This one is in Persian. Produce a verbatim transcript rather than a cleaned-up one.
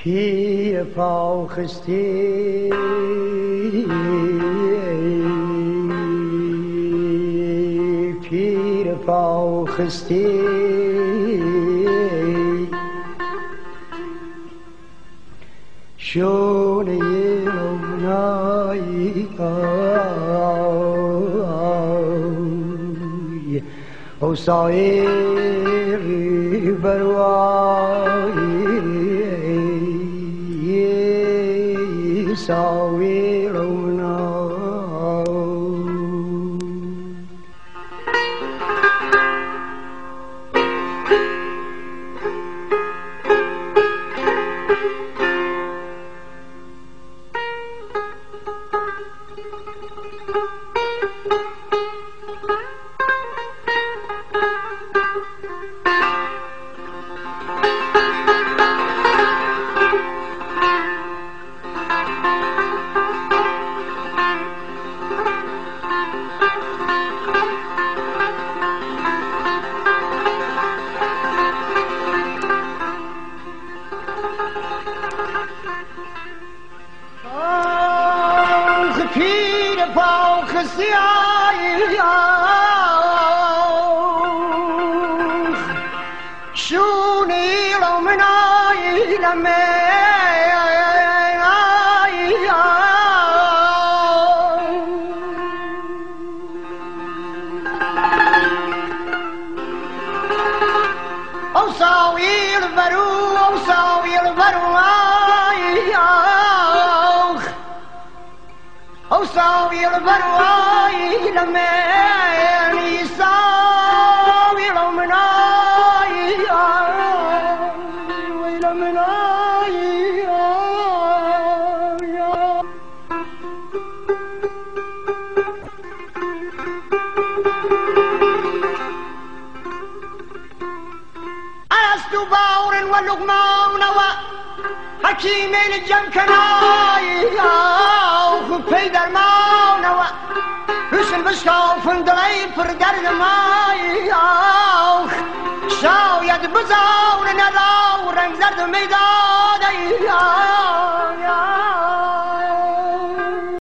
پیر پاخستی پیر پاخستی شونه لونایی او سایری بروایی ساوی لونا پیر پاخستی شونی لومنای لمه او ساوی البرو او ساوی البرو او ساوي البرواي لماني ساوي لمناي لمناي ألست باور ولقمان وحكيم الجنكناي پی در مانه و حسن بشکافن دلی پر درد مای آخ شاید بزار ندار رنگ زرد میداد